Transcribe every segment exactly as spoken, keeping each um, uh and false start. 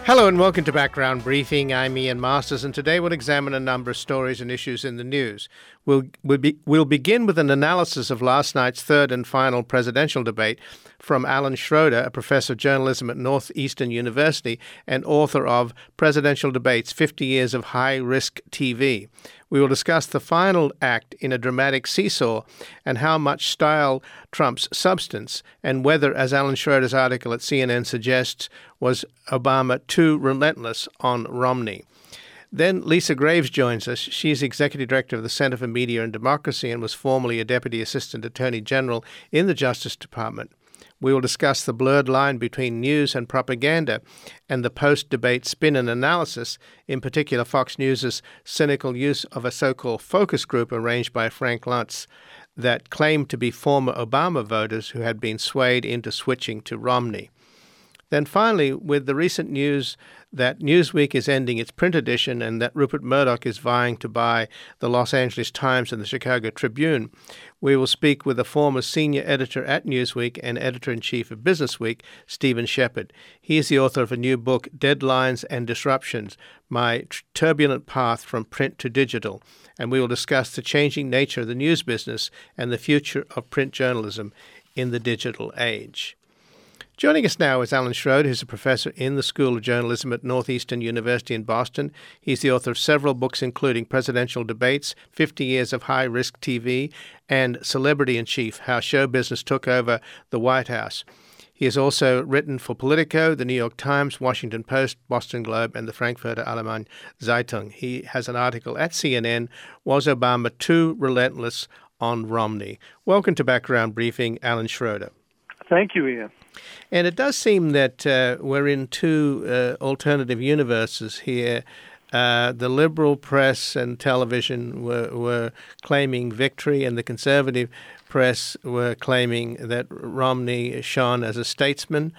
Hello and welcome to Background Briefing. I'm Ian Masters, and today we'll examine a number of stories and issues in the news. We'll, we'll, be, we'll begin with an analysis of last night's third and final presidential debate from Alan Schroeder, a professor of journalism at Northeastern University and author of Presidential Debates, fifty years of High-Risk T V. We will discuss the final act in a dramatic seesaw and how much style trumps substance, and whether, as Alan Schroeder's article at C N N suggests, was Obama too relentless on Romney. Then Lisa Graves joins us. She's Executive Director of the Center for Media and Democracy and was formerly a Deputy Assistant Attorney General in the Justice Department. We will discuss the blurred line between news and propaganda and the post-debate spin and analysis, in particular Fox News' cynical use of a so-called focus group arranged by Frank Luntz that claimed to be former Obama voters who had been swayed into switching to Romney. Then finally, with the recent news that Newsweek is ending its print edition and that Rupert Murdoch is vying to buy the Los Angeles Times and the Chicago Tribune, we will speak with the former senior editor at Newsweek and editor-in-chief of Businessweek, Stephen Shepard. He is the author of a new book, Deadlines and Disruptions, My Turbulent Path from Print to Digital, and we will discuss the changing nature of the news business and the future of print journalism in the digital age. Joining us now is Alan Schroeder, who's a professor in the School of Journalism at Northeastern University in Boston. He's the author of several books, including Presidential Debates, fifty years of High-Risk T V, and Celebrity in Chief, How Show Business Took Over the White House. He has also written for Politico, the New York Times, Washington Post, Boston Globe, and the Frankfurter Allgemeine Zeitung. He has an article at C N N, Was Obama Too Relentless on Romney? Welcome to Background Briefing, Alan Schroeder. Thank you, Ian. And it does seem that uh, we're in two uh, alternative universes here. Uh, the liberal press and television were, were claiming victory, and the conservative press were claiming that Romney shone as a statesman.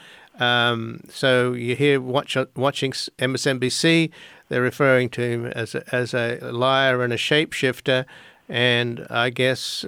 Um, so you hear watch, watching M S N B C, they're referring to him as a, as a liar and a shapeshifter. And I guess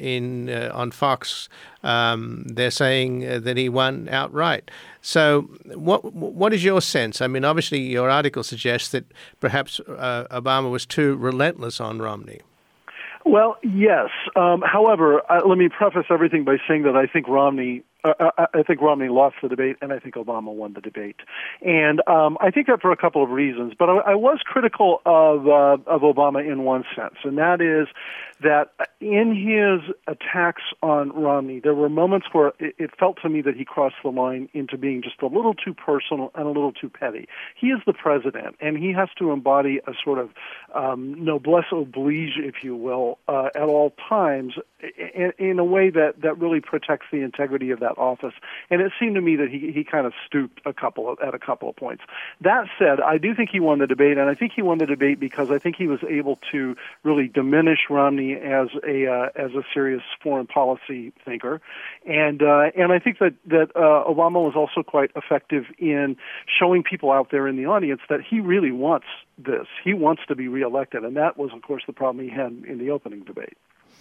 in uh, on Fox, um, they're saying that he won outright. So what what is your sense? I mean, obviously, your article suggests that perhaps uh, Obama was too relentless on Romney. Well, yes. Um, however, uh, let me preface everything by saying that I think Romney Uh, I think Romney lost the debate, and I think Obama won the debate. And um, I think that for a couple of reasons. But I, I was critical of uh, of Obama in one sense, and that is that in his attacks on Romney, there were moments where it, it felt to me that he crossed the line into being just a little too personal and a little too petty. He is the president, and he has to embody a sort of um, noblesse oblige, if you will, uh, at all times, in, in a way that, that really protects the integrity of that office. And it seemed to me that he, he kind of stooped a couple of, at a couple of points. That said, I do think he won the debate, and I think he won the debate because I think he was able to really diminish Romney as a uh, as a serious foreign policy thinker, and uh, and I think that that uh, Obama was also quite effective in showing people out there in the audience that he really wants this. He wants to be reelected, and that was, of course, the problem he had in the opening debate.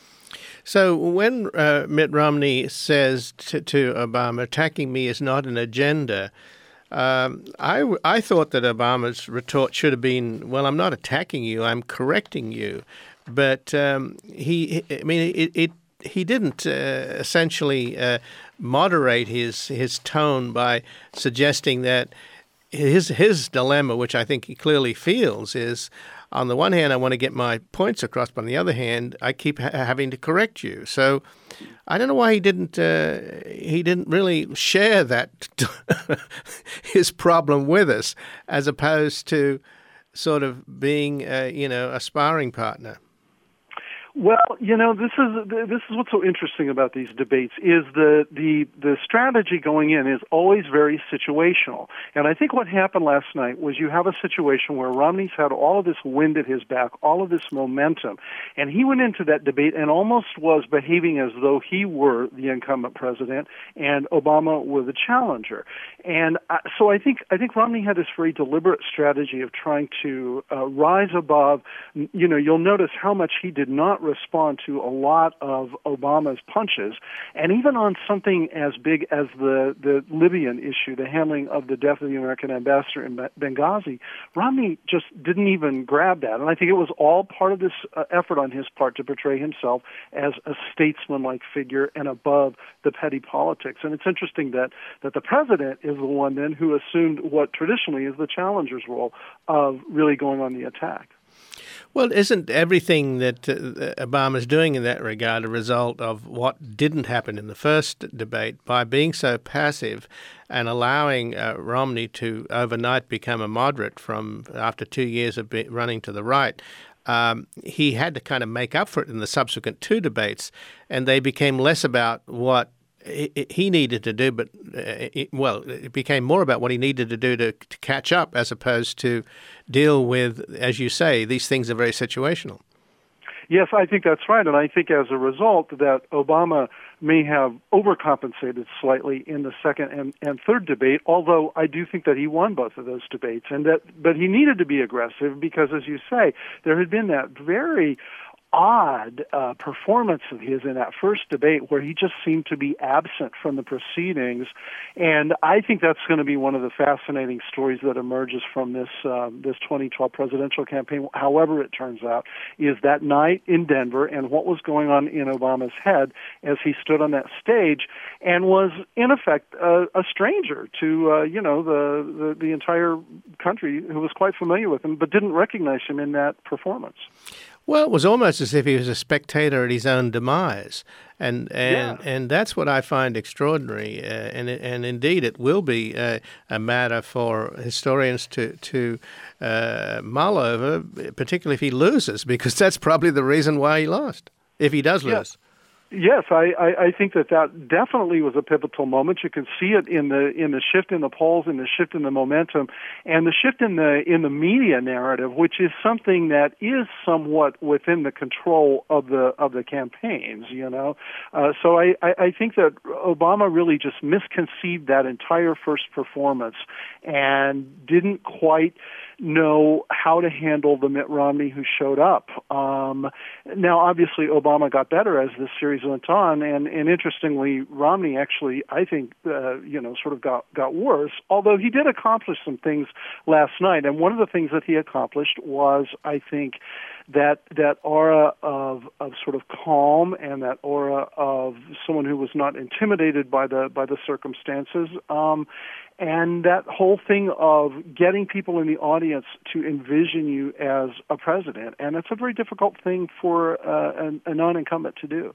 So when uh, Mitt Romney says to, to Obama, attacking me is not an agenda, um, I, I thought that Obama's retort should have been, well, I'm not attacking you, I'm correcting you. But um, he, I mean, it, it he didn't uh, essentially uh, moderate his his tone by suggesting that his his dilemma, which I think he clearly feels, is on the one hand I want to get my points across, but on the other hand I keep ha- having to correct you. So I don't know why he didn't uh, he didn't really share that his problem with us, as opposed to sort of being uh, you know a sparring partner. Well, you know, this is this is what's so interesting about these debates is the the the strategy going in is always very situational. And I think what happened last night was you have a situation where Romney's had all of this wind at his back, all of this momentum, and he went into that debate and almost was behaving as though he were the incumbent president and Obama were the challenger. And I, so I think I think Romney had this very deliberate strategy of trying to uh, rise above. You know, you'll notice how much he did not respond to a lot of Obama's punches. And even on something as big as the, the Libyan issue, the handling of the death of the American ambassador in Benghazi, Romney just didn't even grab that. And I think it was all part of this uh, effort on his part to portray himself as a statesman-like figure and above the petty politics. And it's interesting that, that the president is the one then who assumed what traditionally is the challenger's role of really going on the attack. Well, isn't everything that uh, Obama's doing in that regard a result of what didn't happen in the first debate by being so passive and allowing uh, Romney to overnight become a moderate from after two years of be- running to the right? Um, he had to kind of make up for it in the subsequent two debates, and they became less about what he needed to do, but, uh, it, well, it became more about what he needed to do to, to catch up as opposed to deal with, as you say, these things are very situational. Yes, I think that's right. And I think as a result that Obama may have overcompensated slightly in the second and, and third debate, although I do think that he won both of those debates. And that, but he needed to be aggressive because, as you say, there had been that very odd uh, performance of his in that first debate where he just seemed to be absent from the proceedings. And I think that's going to be one of the fascinating stories that emerges from this uh, this twenty twelve presidential campaign, however it turns out, is that night in Denver and what was going on in Obama's head as he stood on that stage and was, in effect, uh, a stranger to, uh, you know, the, the, the entire country who was quite familiar with him but didn't recognize him in that performance. Well, it was almost as if he was a spectator at his own demise, and and, yeah. and that's what I find extraordinary. Uh, and and indeed, it will be a, a matter for historians to to uh, mull over, particularly if he loses, because that's probably the reason why he lost. If he does lose. Yeah. Yes, I, I, I think that that definitely was a pivotal moment. You can see it in the in the shift in the polls, in the shift in the momentum, and the shift in the in the media narrative, which is something that is somewhat within the control of the of the campaigns. You know, uh, so I, I, I think that Obama really just misconceived that entire first performance and didn't quite know how to handle the Mitt Romney who showed up. Um, now, obviously, Obama got better as this series went on, and, and interestingly, Romney actually, I think, uh, you know, sort of got, got worse, although he did accomplish some things last night. And one of the things that he accomplished was, I think, that that aura of of sort of calm and that aura of someone who was not intimidated by the by the circumstances, um, and that whole thing of getting people in the audience to envision you as a president, and it's a very difficult thing for uh, a, a non-incumbent to do.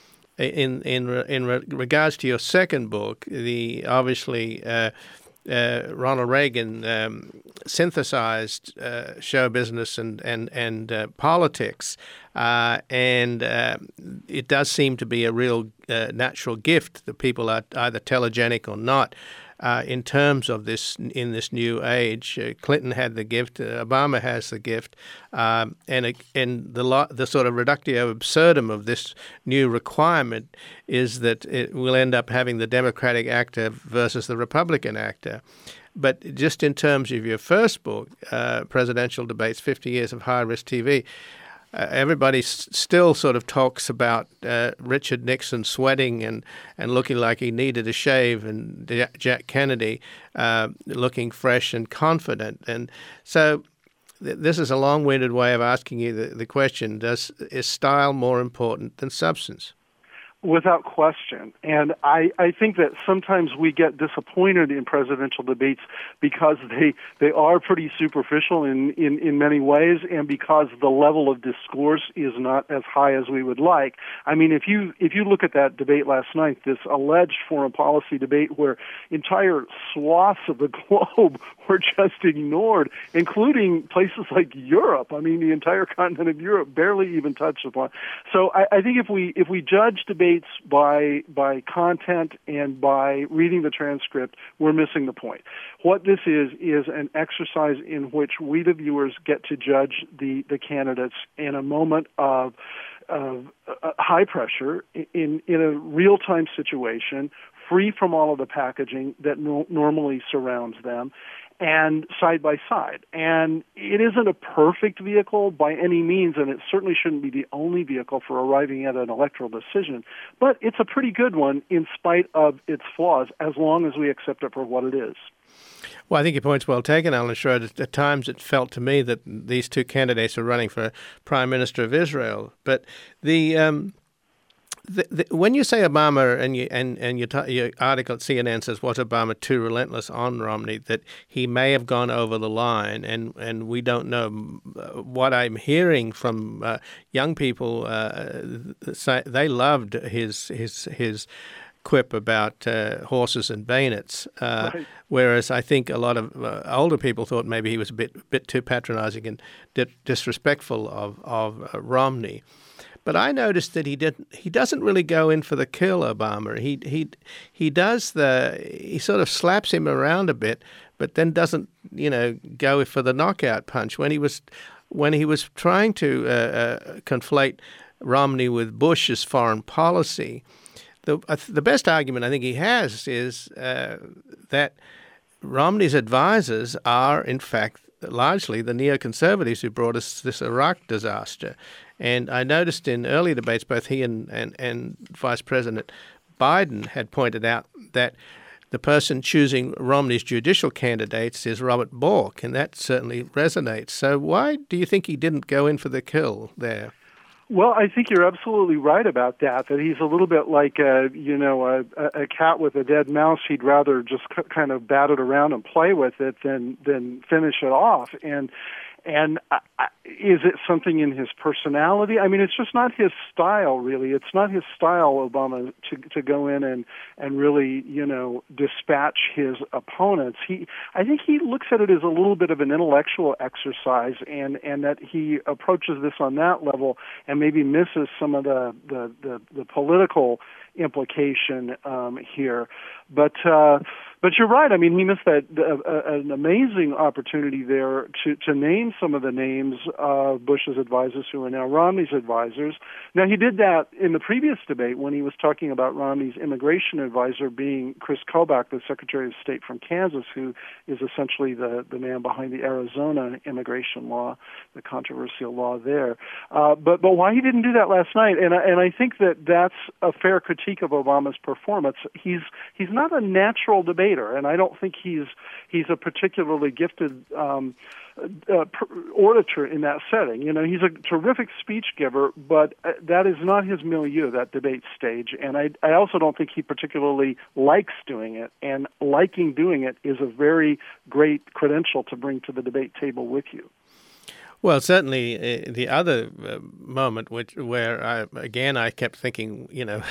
In in in regards to your second book, the obviously. Uh, Uh, Ronald Reagan um, synthesized uh, show business and and and uh, politics, uh, and uh, it does seem to be a real uh, natural gift that people are either telegenic or not. Uh, in terms of this, in this new age, uh, Clinton had the gift, uh, Obama has the gift, um, and it, and the lo- the sort of reductio absurdum of this new requirement is that it will end up having the Democratic actor versus the Republican actor. But just in terms of your first book, uh, Presidential Debates, fifty years of High-Risk T V, Uh, everybody s- still sort of talks about uh, Richard Nixon sweating and, and looking like he needed a shave, and D- Jack Kennedy uh, looking fresh and confident. And so th- this is a long-winded way of asking you the, the question, does is style more important than substance? Without question. And I, I think that sometimes we get disappointed in presidential debates because they they are pretty superficial in, in, in many ways, and because the level of discourse is not as high as we would like. I mean, if you if you look at that debate last night, this alleged foreign policy debate where entire swaths of the globe were just ignored, including places like Europe. I mean, the entire continent of Europe barely even touched upon. So I, I think if we if we judge debates by by content and by reading the transcript, we're missing the point. What this is is an exercise in which we, the viewers, get to judge the, the candidates in a moment of, of uh, high pressure, in, in a real-time situation, free from all of the packaging that no- normally surrounds them. and side by side. And it isn't a perfect vehicle by any means, and it certainly shouldn't be the only vehicle for arriving at an electoral decision. But it's a pretty good one in spite of its flaws, as long as we accept it for what it is. Well, I think your point's well taken, Alan Schroeder. At times it felt to me that these two candidates are running for Prime Minister of Israel. But the, um, the, the when you say Obama, and you, and, and your, t- your article at C N N says, was Obama too relentless on Romney, that he may have gone over the line, and, and we don't know. What I'm hearing from uh, young people, uh, say they loved his his his quip about uh, horses and bayonets, uh, right. Whereas I think a lot of uh, older people thought maybe he was a bit bit too patronizing and di- disrespectful of of uh, Romney. But I noticed that he didn't. He doesn't really go in for the kill, Obama. He he he does the. He sort of slaps him around a bit, but then doesn't, you know, go for the knockout punch. When he was when he was trying to uh, uh, conflate Romney with Bush's foreign policy. The uh, the best argument I think he has is uh, that Romney's advisors are, in fact, largely the neoconservatives who brought us this Iraq disaster. And I noticed in earlier debates, both he and, and, and Vice President Biden had pointed out that the person choosing Romney's judicial candidates is Robert Bork, and that certainly resonates. So why do you think he didn't go in for the kill there? Well, I think you're absolutely right about that, that he's a little bit like, a, you know, a, a cat with a dead mouse. He'd rather just c- kind of bat it around and play with it than, than finish it off. And And uh, is it something in his personality? I mean, it's just not his style, really. It's not his style, Obama, to to go in and, and really, you know, dispatch his opponents. He, I think he looks at it as a little bit of an intellectual exercise, and, and that he approaches this on that level and maybe misses some of the, the, the, the political implication um, here. But uh, but you're right. I mean, he missed that uh, an amazing opportunity there to, to name some of the names of Bush's advisors who are now Romney's advisors. Now, he did that in the previous debate when he was talking about Romney's immigration advisor being Chris Kobach, the Secretary of State from Kansas, who is essentially the, the man behind the Arizona immigration law, the controversial law there. Uh, but but why he didn't do that last night, and I, and I think that that's a fair critique of Obama's performance. He's he's not a natural debater, and I don't think he's he's a particularly gifted um, uh, orator in that setting. You know, he's a terrific speech giver, but that is not his milieu, that debate stage. And I I also don't think he particularly likes doing it. And liking doing it is a very great credential to bring to the debate table with you. Well, certainly uh, the other uh, moment, which where I, again I kept thinking, you know,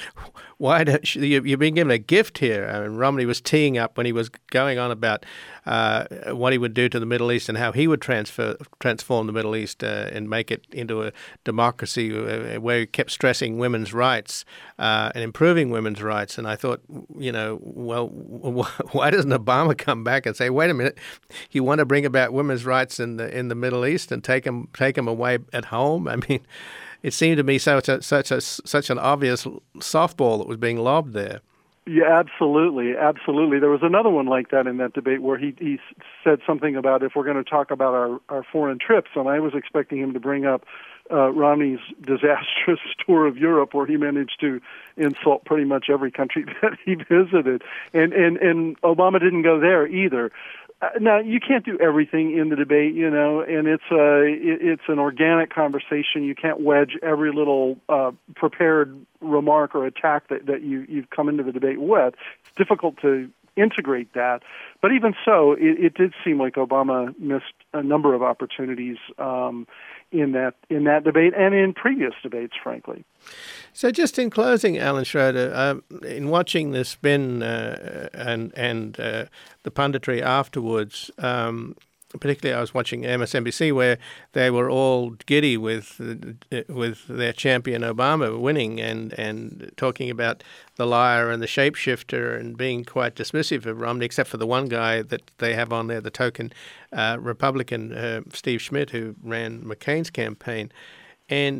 why don't you, you're being given a gift here? I mean, Romney was teeing up when he was going on about uh, what he would do to the Middle East and how he would transfer transform the Middle East uh, and make it into a democracy, uh, where he kept stressing women's rights uh, and improving women's rights. And I thought, you know, well, why doesn't Obama come back and say, wait a minute, you want to bring about women's rights in the in the Middle East and take them take them away at home? I mean, it seemed to me such a, such a such an obvious softball that was being lobbed there. Yeah, absolutely, absolutely. There was another one like that in that debate where he he said something about if we're going to talk about our, our foreign trips, and I was expecting him to bring up uh, Romney's disastrous tour of Europe, where he managed to insult pretty much every country that he visited, and and and Obama didn't go there either. Uh, now, you can't do everything in the debate, you know, and it's a it, it's an organic conversation. You can't wedge every little uh, prepared remark or attack that, that you, you've come into the debate with. It's difficult to integrate that. But even so, it, it did seem like Obama missed a number of opportunities um, in that in that debate and in previous debates, frankly. So just in closing, Alan Schroeder, uh, in watching the spin uh, and and uh, the punditry afterwards, um, particularly I was watching M S N B C where they were all giddy with with their champion Obama winning and, and talking about the liar and the shapeshifter and being quite dismissive of Romney, except for the one guy that they have on there, the token uh, Republican, uh, Steve Schmidt, who ran McCain's campaign. And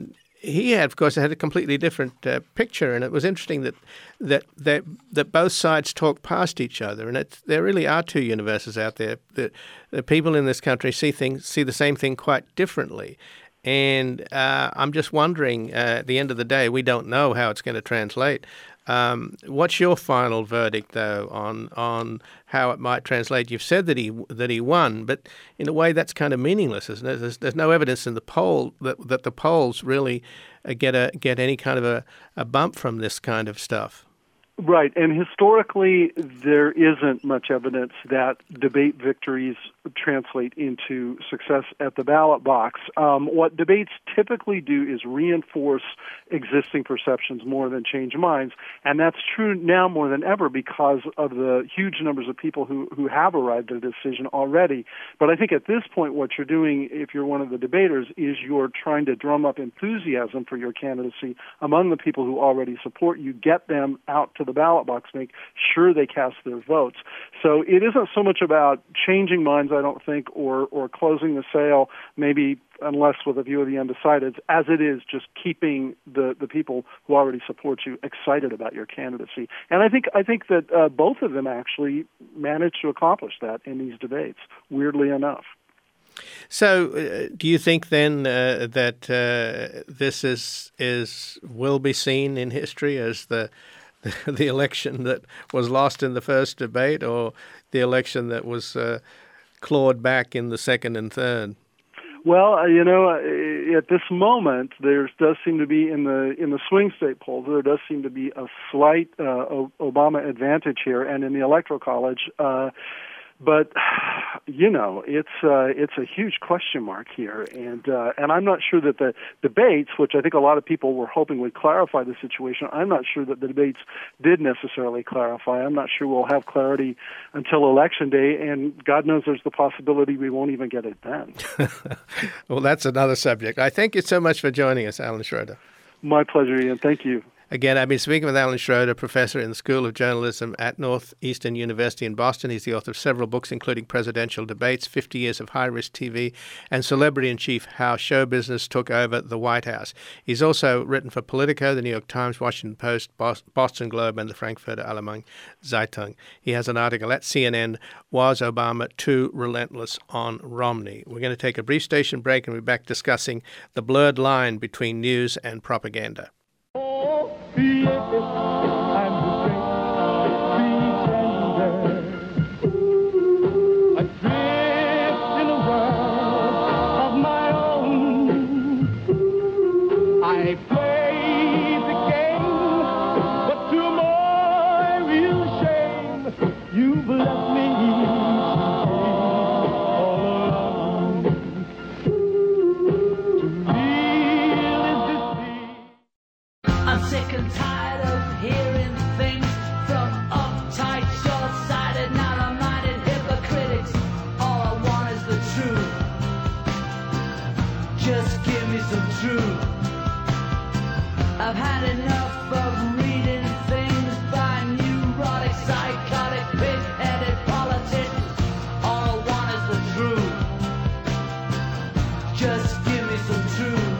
he had, of course, had a completely different uh, picture, and it was interesting that that that, that both sides talk past each other, and it, there really are two universes out there. The, the people in this country see things, see the same thing quite differently. And uh, I'm just wondering, uh, at the end of the day, we don't know how it's going to translate. Um, what's your final verdict, though, on on how it might translate? You've said that he that he won, but in a way that's kind of meaningless, isn't it? There's, there's no evidence in the poll that that the polls really uh, get a get any kind of a, a bump from this kind of stuff. Right, and historically, there isn't much evidence that debate victories translate into success at the ballot box. Um, what debates typically do is reinforce existing perceptions more than change minds, and that's true now more than ever because of the huge numbers of people who, who have arrived at a decision already. But I think at this point, what you're doing, if you're one of the debaters, is you're trying to drum up enthusiasm for your candidacy among the people who already support you, get them out to the ballot box, make sure they cast their votes. So it isn't so much about changing minds, I don't think, or, or closing the sale, maybe unless with a view of the undecideds, as it is just keeping the, the people who already support you excited about your candidacy. And I think I think that uh, both of them actually managed to accomplish that in these debates, weirdly enough. So, uh, do you think then uh, that uh, this is is will be seen in history as the the election that was lost in the first debate, or the election that was uh, clawed back in the second and third? Well, uh, you know, uh, at this moment, there does seem to be in the in the swing state polls, there does seem to be a slight uh, o- Obama advantage here, and in the Electoral College. Uh, But, you know, it's uh, it's a huge question mark here, and uh, and I'm not sure that the debates, which I think a lot of people were hoping would clarify the situation, I'm not sure that the debates did necessarily clarify. I'm not sure we'll have clarity until Election Day, and God knows there's the possibility we won't even get it then. Well, that's another subject. I thank you so much for joining us, Alan Schroeder. My pleasure, Ian. Thank you. Again, I've been speaking with Alan Schroeder, professor in the School of Journalism at Northeastern University in Boston. He's the author of several books, including Presidential Debates, fifty years of High-Risk T V, and Celebrity in Chief, How Show Business Took Over the White House. He's also written for Politico, the New York Times, Washington Post, Boston Globe, and the Frankfurter Allgemeine Zeitung. He has an article at C N N, Was Obama Too Relentless on Romney? We're going to take a brief station break and we'll be back discussing the blurred line between news and propaganda. Be I'm the great, be tender. Adrift in a world of my own. I play the game, but to my real shame, you've left me all alone. To real is deceit. I'm sick and tired of hearing things from uptight, short-sighted, narrow-minded hypocritics. All I want is the truth. Just give me some truth. I've had enough of reading things by neurotic, psychotic, pig-headed politicians. All I want is the truth. Just give me some truth.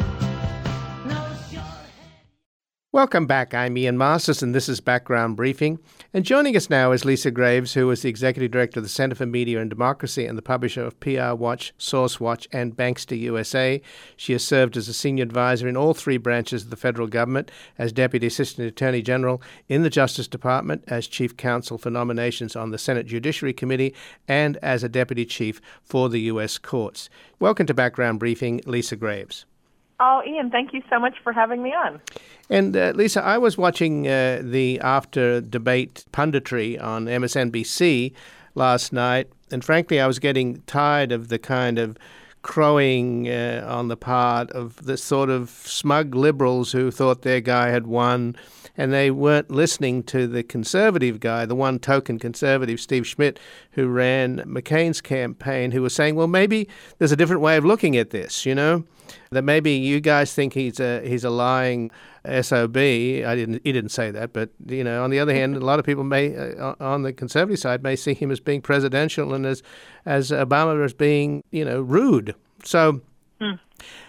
Welcome back. I'm Ian Masters, and this is Background Briefing. And joining us now is Lisa Graves, who is the Executive Director of the Center for Media and Democracy and the publisher of P R Watch, Source Watch, and Bankster U S A. She has served as a senior advisor in all three branches of the federal government, as Deputy Assistant Attorney General in the Justice Department, as Chief Counsel for Nominations on the Senate Judiciary Committee, and as a Deputy Chief for the U S Courts. Welcome to Background Briefing, Lisa Graves. Oh, Ian, thank you so much for having me on. And uh, Lisa, I was watching uh, the after-debate punditry on M S N B C last night, and frankly, I was getting tired of the kind of crowing uh, on the part of the sort of smug liberals who thought their guy had won, and they weren't listening to the conservative guy, the one token conservative, Steve Schmidt, who ran McCain's campaign, who was saying, well, maybe there's a different way of looking at this, you know, that maybe you guys think he's a he's a lying S O B. I didn't. He didn't say that, but you know, on the other hand, a lot of people may, uh, on the conservative side, may see him as being presidential and as as Obama as being, you know, rude. So, mm.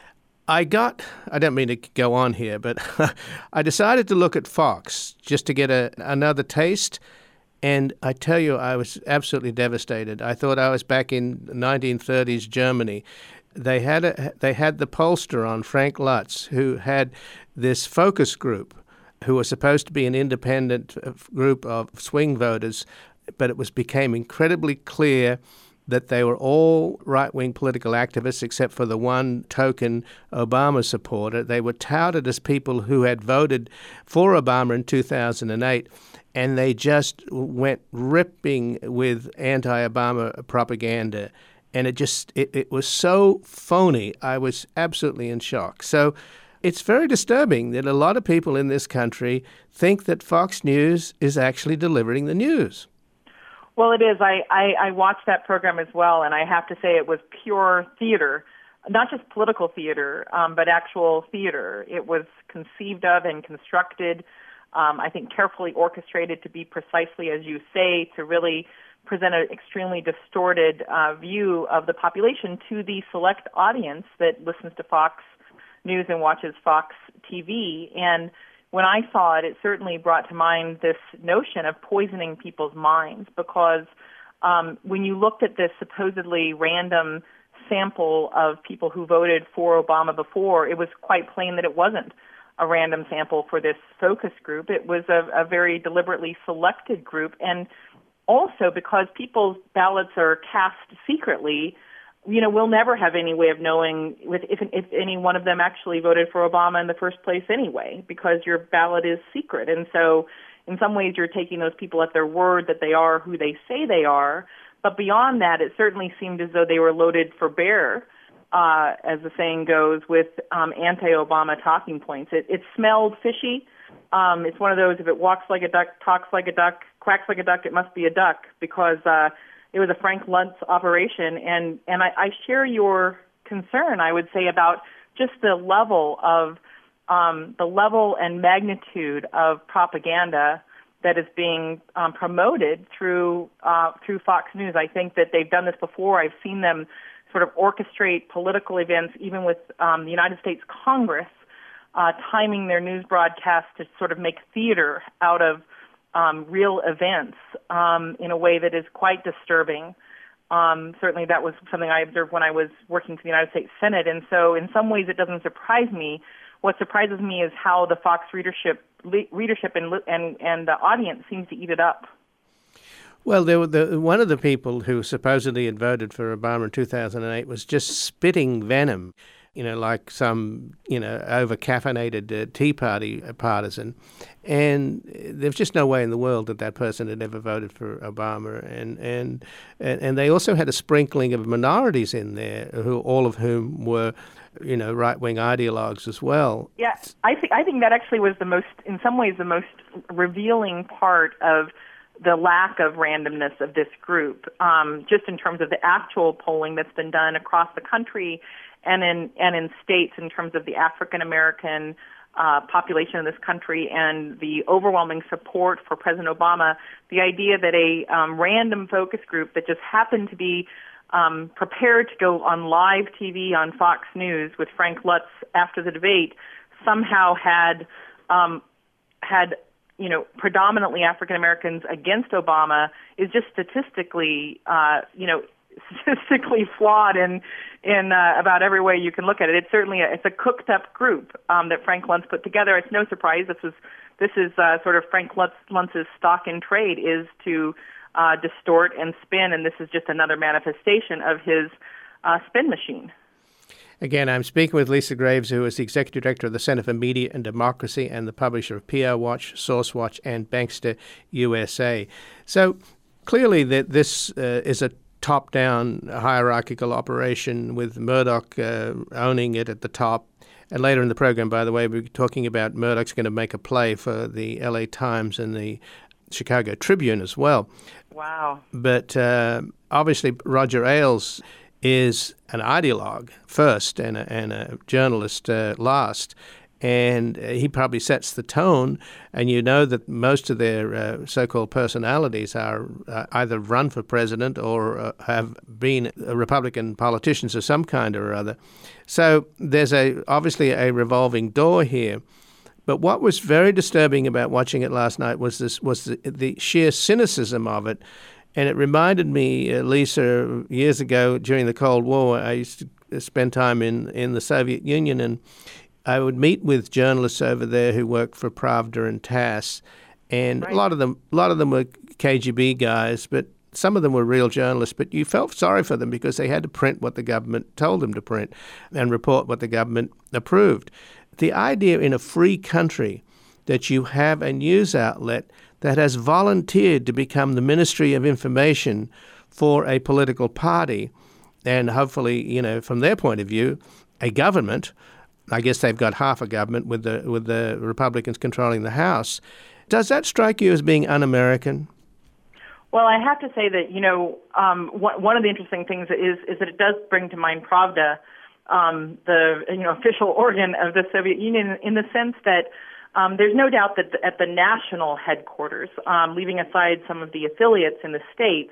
I got, I don't mean to go on here, but I decided to look at Fox just to get a, another taste. And I tell you, I was absolutely devastated. I thought I was back in nineteen thirties Germany. They had a, they had the pollster on, Frank Lutz, who had this focus group who was supposed to be an independent group of swing voters, but it was became incredibly clear that they were all right-wing political activists except for the one token Obama supporter. They were touted as people who had voted for Obama in two thousand eight, and they just went ripping with anti-Obama propaganda. And it just, it, it was so phony. I was absolutely in shock. So it's very disturbing that a lot of people in this country think that Fox News is actually delivering the news. Well, it is. I, I, I watched that program as well, and I have to say it was pure theater, not just political theater, um, but actual theater. It was conceived of and constructed, um, I think carefully orchestrated to be precisely as you say, to really present an extremely distorted uh, view of the population to the select audience that listens to Fox News and watches Fox T V. And when I saw it, it certainly brought to mind this notion of poisoning people's minds, because um, when you looked at this supposedly random sample of people who voted for Obama before, it was quite plain that it wasn't a random sample for this focus group. It was a, a very deliberately selected group. And also because people's ballots are cast secretly, you know, we'll never have any way of knowing with if, if any one of them actually voted for Obama in the first place anyway, because your ballot is secret. And so in some ways you're taking those people at their word that they are who they say they are. But beyond that, it certainly seemed as though they were loaded for bear, uh, as the saying goes, with um, anti-Obama talking points. It, it smelled fishy. Um, it's one of those, if it walks like a duck, talks like a duck, quacks like a duck, it must be a duck, because uh, it was a Frank Luntz operation. And, and I, I share your concern, I would say, about just the level of um, the level and magnitude of propaganda that is being um, promoted through uh, through Fox News. I think that they've done this before. I've seen them sort of orchestrate political events, even with um, the United States Congress, uh, timing their news broadcasts to sort of make theater out of um, real events um, in a way that is quite disturbing. Um, certainly that was something I observed when I was working for the United States Senate. And so in some ways it doesn't surprise me. What surprises me is how the Fox readership readership and and and the audience seems to eat it up. Well, there were the, one of the people who supposedly had voted for Obama in two thousand eight was just spitting venom, you know, like some, you know, over-caffeinated uh, Tea Party partisan. And there's just no way in the world that that person had ever voted for Obama. And and and they also had a sprinkling of minorities in there, who all of whom were, you know, right-wing ideologues as well. Yeah, I think I think that actually was the most, in some ways, the most revealing part of the lack of randomness of this group, um, just in terms of the actual polling that's been done across the country and in and in states in terms of the African American uh, population of this country and the overwhelming support for President Obama. The idea that a um, random focus group that just happened to be Um, prepared to go on live T V on Fox News with Frank Lutz after the debate somehow had um, had you know predominantly African Americans against Obama is just statistically uh, you know statistically flawed in in uh, about every way you can look at it. It's certainly a, it's a cooked up group um, that Frank Luntz put together. It's no surprise this is this is uh, sort of Frank Luntz, Luntz's stock in trade is to Uh, distort and spin, and this is just another manifestation of his uh, spin machine. Again, I'm speaking with Lisa Graves, who is the Executive Director of the Center for Media and Democracy and the publisher of P R Watch, Source Watch, and Bankster U S A. So clearly that this uh, is a top-down hierarchical operation with Murdoch uh, owning it at the top. And later in the program, by the way, we're talking about Murdoch's going to make a play for the L A Times and the Chicago Tribune as well. Wow. But uh, obviously Roger Ailes is an ideologue first and a, and a journalist uh, last. and he probably sets the tone. And you know that most of their uh, so-called personalities are uh, either run for president or uh, have been Republican politicians of some kind or other. So there's a obviously a revolving door here. But what was very disturbing about watching it last night was this was the, the sheer cynicism of it. And it reminded me, uh, Lisa, years ago during the Cold War, I used to spend time in, in the Soviet Union, and I would meet with journalists over there who worked for Pravda and TASS, and Right. a lot of them, a lot of them were K G B guys, but some of them were real journalists. But you felt sorry for them because they had to print what the government told them to print and report what the government approved. The idea in a free country that you have a news outlet that has volunteered to become the Ministry of Information for a political party, and hopefully, you know, from their point of view, a government. I guess they've got half a government with the with the Republicans controlling the House. Does that strike you as being un-American? Well, I have to say that, you know, um, one, one of the interesting things is is that it does bring to mind Pravda, um, the you know official organ of the Soviet Union, in the sense that um, there's no doubt that the, at the national headquarters, um, leaving aside some of the affiliates in the states,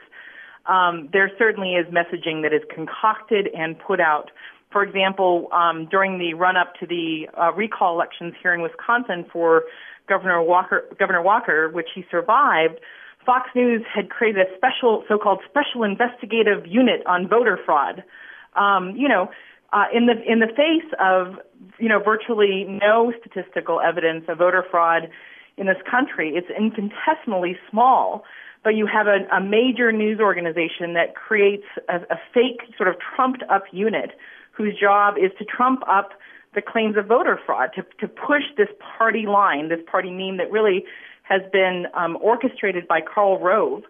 um, there certainly is messaging that is concocted and put out. For example, um, during the run-up to the uh, recall elections here in Wisconsin for Governor Walker, Governor Walker, which he survived, Fox News had created a special, so-called special investigative unit on voter fraud. Um, you know, uh, in the in the face of you know virtually no statistical evidence of voter fraud in this country, it's infinitesimally small. But you have a, a major news organization that creates a, a fake sort of trumped-up unit whose job is to trump up the claims of voter fraud, to, to push this party line, this party meme that really has been um, orchestrated by Karl Rove,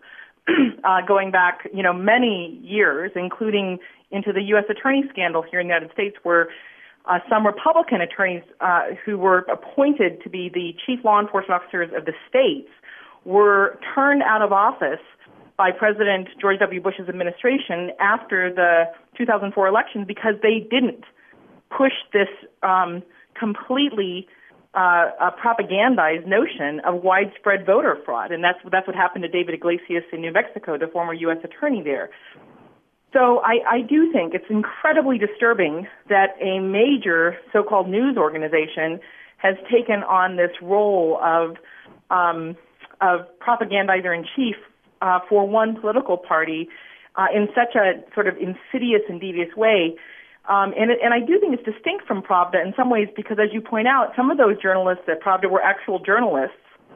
uh, going back, you know, many years, including into the U S attorney scandal here in the United States, where uh, some Republican attorneys uh, who were appointed to be the chief law enforcement officers of the states were turned out of office by President George W. Bush's administration after the two thousand four election because they didn't push this um, completely uh, uh, propagandized notion of widespread voter fraud. And that's, that's what happened to David Iglesias in New Mexico, the former U S attorney there. So I, I do think it's incredibly disturbing that a major so-called news organization has taken on this role of um, of propagandizer-in-chief uh, for one political party uh, in such a sort of insidious and devious way. Um, and, it, and I do think it's distinct from Pravda in some ways because, as you point out, some of those journalists at Pravda were actual journalists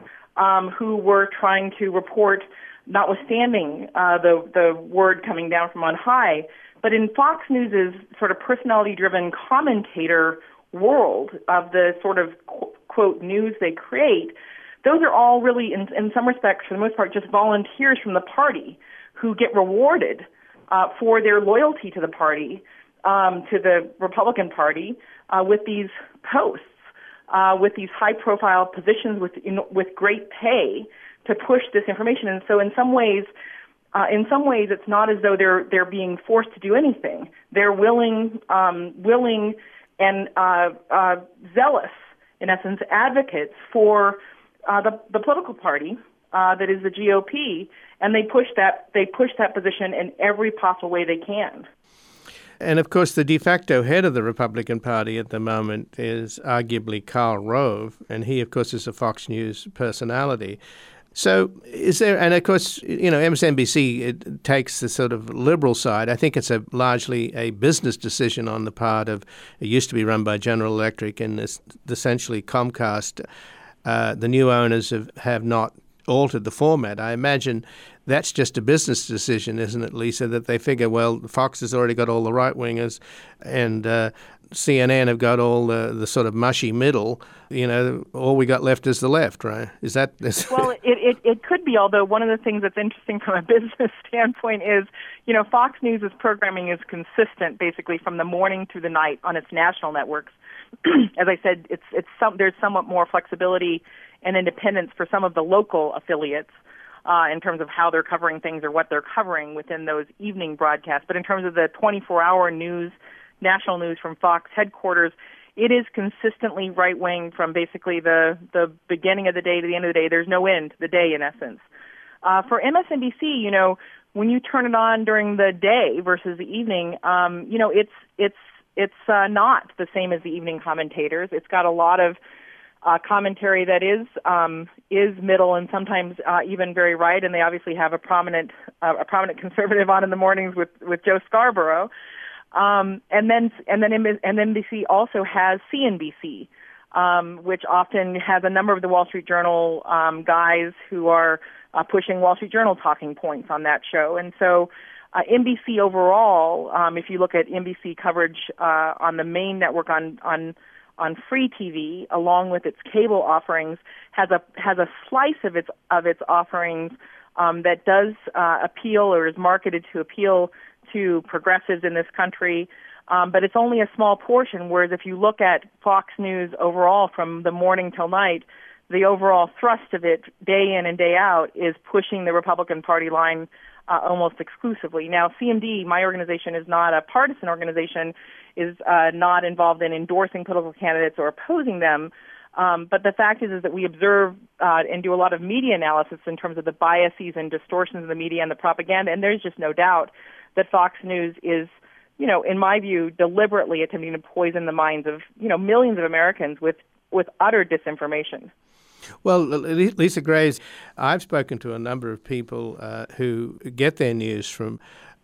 um, who were trying to report, notwithstanding uh, the, the word coming down from on high. But in Fox News' sort of personality-driven commentator world of the sort of, quote, news they create, those are all really, in, in some respects, for the most part, just volunteers from the party who get rewarded uh, for their loyalty to the party, um, to the Republican Party, uh, with these posts, uh, with these high-profile positions with in, with great pay to push this information. And so, in some ways, uh, in some ways, it's not as though they're they're being forced to do anything. They're willing, um, willing, and uh, uh, zealous, in essence, advocates for Uh, the, the political party uh, that is the G O P, and they push that they push that position in every possible way they can. And of course, the de facto head of the Republican Party at the moment is arguably Karl Rove, and he, of course, is a Fox News personality. So, is there? And of course, you know, M S N B C it takes the sort of liberal side. I think it's a largely a business decision on the part of. It used to be run by General Electric, and it's essentially Comcast. Uh, the new owners have, have not altered the format. I imagine that's just a business decision, isn't it, Lisa, that they figure, well, Fox has already got all the right-wingers and uh, C N N have got all the, the sort of mushy middle. You know, all we got left is the left, right? Is that... Is well, it, it, it could be, although one of the things that's interesting from a business standpoint is, you know, Fox News' programming is consistent basically from the morning to the night on its national networks. As I said, it's it's some, there's somewhat more flexibility and independence for some of the local affiliates uh, in terms of how they're covering things or what they're covering within those evening broadcasts. But in terms of the twenty-four hour news, national news from Fox headquarters, it is consistently right-wing from basically the, the beginning of the day to the end of the day. There's no end to the day, in essence. Uh, for M S N B C, you know, when you turn it on during the day versus the evening, um, you know, it's it's it's uh, not the same as the evening commentators. It's got a lot of uh, commentary that is um, is middle and sometimes uh, even very right, and they obviously have a prominent uh, a prominent conservative on in the mornings with, with Joe Scarborough. Um, and then and then and then N B C also has C N B C, um, which often has a number of the Wall Street Journal um, guys who are uh, pushing Wall Street Journal talking points on that show. And so uh, N B C overall, um, if you look at N B C coverage uh, on the main network on on on free T V, along with its cable offerings, has a has a slice of its of its offerings um, that does uh, appeal or is marketed to appeal to progressives in this country, um, but it's only a small portion, whereas if you look at Fox News overall from the morning till night, the overall thrust of it day in and day out is pushing the Republican Party line uh, almost exclusively. Now, C M D, my organization, is not a partisan organization, is uh, not involved in endorsing political candidates or opposing them, um, but the fact is, is that we observe uh, and do a lot of media analysis in terms of the biases and distortions of the media and the propaganda, and there's just no doubt that Fox News is, you know, in my view, deliberately attempting to poison the minds of, you know, millions of Americans with, with utter disinformation. Well, Lisa Graves, I've spoken to a number of people uh, who get their news from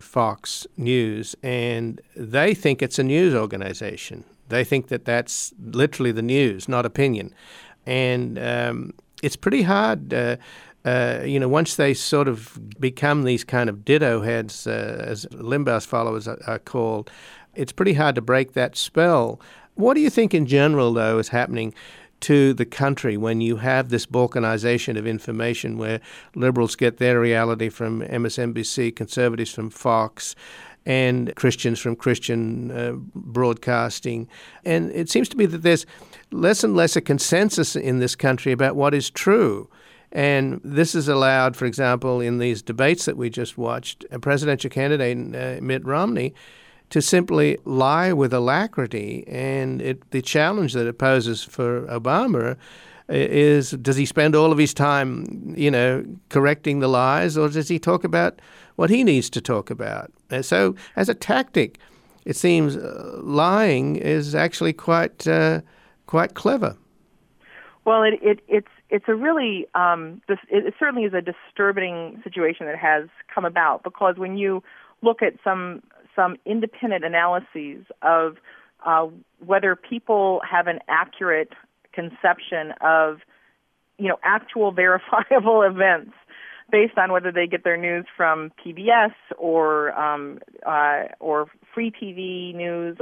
Fox News, and they think it's a news organization. They think that that's literally the news, not opinion. And um, it's pretty hard uh, Uh, you know, once they sort of become these kind of ditto heads, uh, as Limbaugh's followers are, are called, it's pretty hard to break that spell. What do you think in general, though, is happening to the country when you have this balkanization of information where liberals get their reality from M S N B C, conservatives from Fox, and Christians from Christian uh, broadcasting? And it seems to me that there's less and less a consensus in this country about what is true. And this is allowed, for example, in these debates that we just watched, a presidential candidate, uh, Mitt Romney, to simply lie with alacrity. And it, the challenge that it poses for Obama is, does he spend all of his time, you know, correcting the lies, or does he talk about what he needs to talk about? And so as a tactic, it seems uh, lying is actually quite uh, quite clever. Well, it, it, it's it's a really um, this, it certainly is a disturbing situation that has come about, because when you look at some some independent analyses of uh, whether people have an accurate conception of, you know, actual verifiable events based on whether they get their news from P B S or um, uh, or free T V news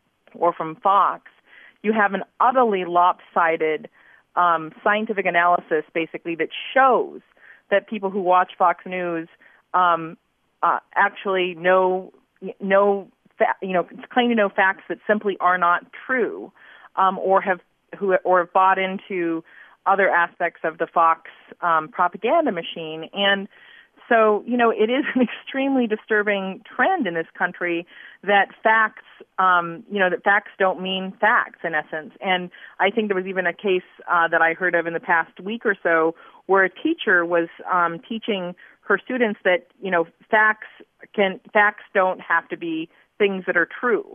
or from Fox, you have an utterly lopsided Um, scientific analysis, basically, that shows that people who watch Fox News um, uh, actually know, know, fa- you know, claim to know facts that simply are not true, um, or have who or have bought into other aspects of the Fox um, propaganda machine. And so, you know, it is an extremely disturbing trend in this country that facts, um, you know, that facts don't mean facts, in essence. And I think there was even a case uh, that I heard of in the past week or so where a teacher was um, teaching her students that, you know, facts can facts don't have to be things that are true,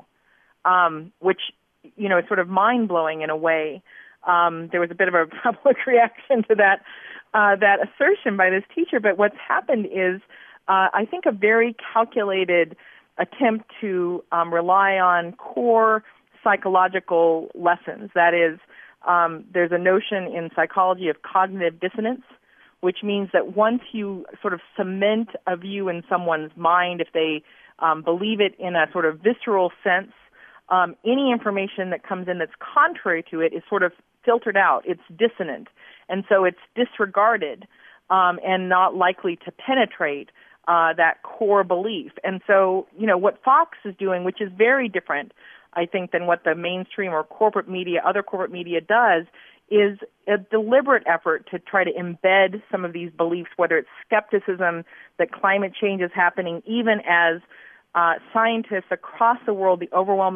um, which, you know, is sort of mind-blowing in a way. Um, there was a bit of a public reaction to that uh, that assertion by this teacher. But what's happened is, uh, I think, a very calculated attempt to um, rely on core psychological lessons. That is, um, there's a notion in psychology of cognitive dissonance, which means that once you sort of cement a view in someone's mind, if they um, believe it in a sort of visceral sense, um, any information that comes in that's contrary to it is sort of filtered out. It's dissonant. And so it's disregarded um, and not likely to penetrate uh, that core belief. And so, you know, what Fox is doing, which is very different, I think, than what the mainstream or corporate media, other corporate media does, is a deliberate effort to try to embed some of these beliefs, whether it's skepticism that climate change is happening, even as uh, scientists across the world, the overwhelming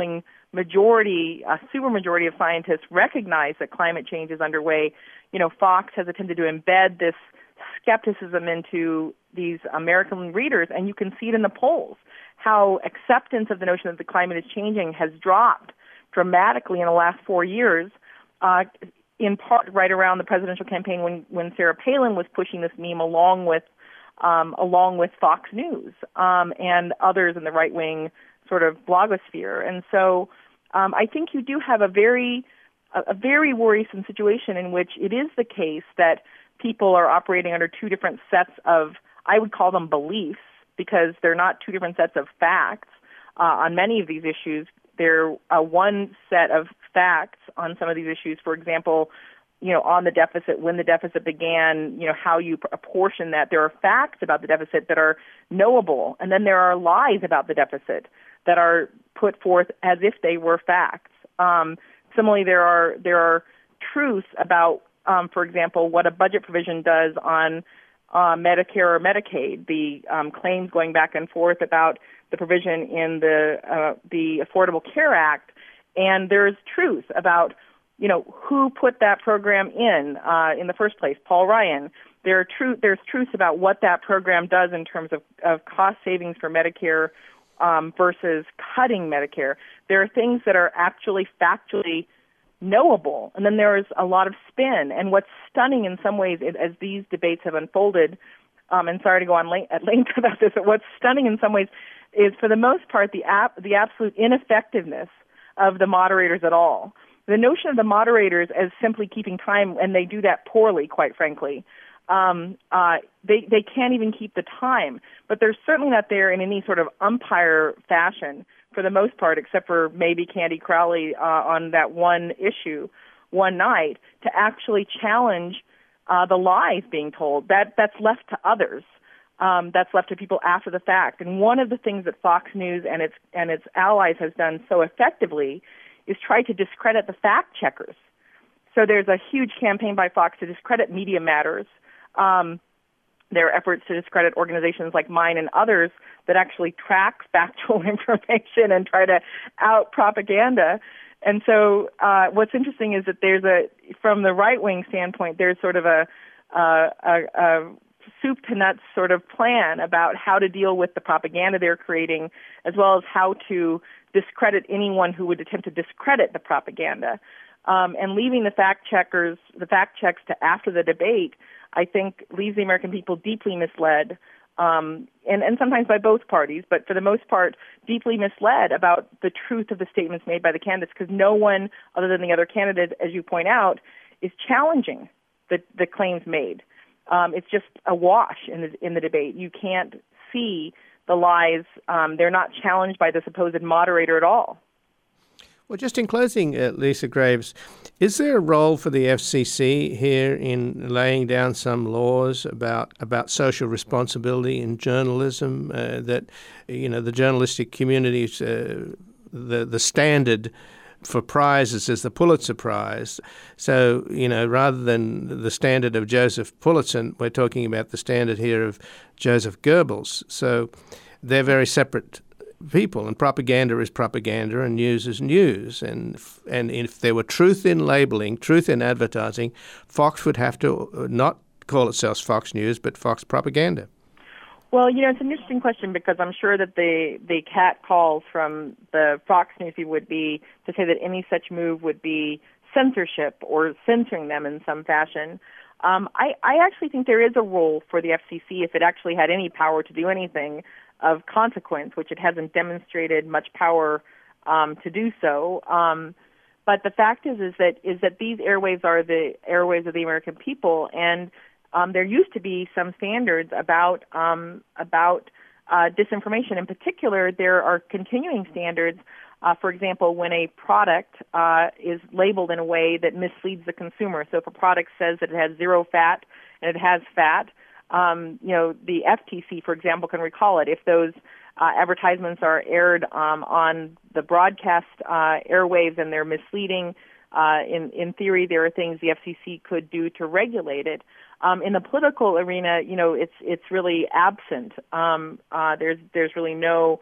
majority, a super majority of scientists recognize that climate change is underway, you know, Fox has attempted to embed this skepticism into these American readers, and you can see it in the polls, how acceptance of the notion that the climate is changing has dropped dramatically in the last four years, uh, in part right around the presidential campaign when, when Sarah Palin was pushing this meme along with um, along with Fox News um, and others in the right-wing sort of blogosphere. And so um, I think you do have a very a, a very worrisome situation in which it is the case that people are operating under two different sets of, I would call them beliefs, because they're not two different sets of facts uh, on many of these issues. They're uh, one set of facts on some of these issues. For example, you know, on the deficit, when the deficit began, you know, how you apportion that. There are facts about the deficit that are knowable, and then there are lies about the deficit that are put forth as if they were facts. Um, similarly, there are there are truths about, um, for example, what a budget provision does on uh, Medicare or Medicaid, the um, claims going back and forth about the provision in the uh, the Affordable Care Act, and there's truth about, you know, who put that program in uh, in the first place, Paul Ryan. There are truth. There's truth about what that program does in terms of, of cost savings for Medicare um, versus cutting Medicare. There are things that are actually factually knowable, and then there is a lot of spin. And what's stunning in some ways, as these debates have unfolded, um, and sorry to go on at length about this, but what's stunning in some ways is, for the most part, the ap- the absolute ineffectiveness of the moderators at all. The notion of the moderators as simply keeping time, and they do that poorly, quite frankly. Um, uh, they they can't even keep the time, but they're certainly not there in any sort of umpire fashion for the most part, except for maybe Candy Crowley uh, on that one issue one night, to actually challenge uh, the lies being told. That that's left to others. Um, that's left to people after the fact. And one of the things that Fox News and its and its allies has done so effectively is try to discredit the fact checkers. So there's a huge campaign by Fox to discredit Media Matters. Um, there are efforts to discredit organizations like mine and others that actually track factual information and try to out propaganda. And so uh, what's interesting is that there's a, from the right-wing standpoint, there's sort of a, uh, a, a soup to nuts sort of plan about how to deal with the propaganda they're creating, as well as how to discredit anyone who would attempt to discredit the propaganda. Um, and leaving the fact checkers, the fact checks to after the debate, I think leaves the American people deeply misled, um, and, and sometimes by both parties, but for the most part, deeply misled about the truth of the statements made by the candidates, because no one other than the other candidate, as you point out, is challenging the, the claims made. Um, it's just a wash in the, in the debate. You can't see the lies. Um, they're not challenged by the supposed moderator at all. Well, just in closing, uh, Lisa Graves, is there a role for the F C C here in laying down some laws about about social responsibility in journalism, uh, that, you know, the journalistic community's uh, the the standard for prizes is the Pulitzer Prize. So, you know, rather than the standard of Joseph Pulitzer, we're talking about the standard here of Joseph Goebbels. So they're very separate people, and propaganda is propaganda and news is news. And and if there were truth in labeling, truth in advertising, Fox would have to not call itself Fox News, but Fox Propaganda. Well, you know, it's an interesting question, because I'm sure that the, the cat calls from the Fox News would be to say that any such move would be censorship or censoring them in some fashion. Um, I, I actually think there is a role for the F C C, if it actually had any power to do anything of consequence, which it hasn't demonstrated much power um, to do so. Um, but the fact is, is that is that these airwaves are the airwaves of the American people, and um, there used to be some standards about um, about uh, disinformation. In particular, there are continuing standards. Uh, for example, when a product uh, is labeled in a way that misleads the consumer. So if a product says that it has zero fat and it has fat, Um, you know, the F T C, for example, can recall it. If those uh, advertisements are aired um, on the broadcast uh, airwaves and they're misleading, uh, in, in theory, there are things the F C C could do to regulate it. Um, in the political arena, you know, it's it's really absent. Um, uh, there's there's really no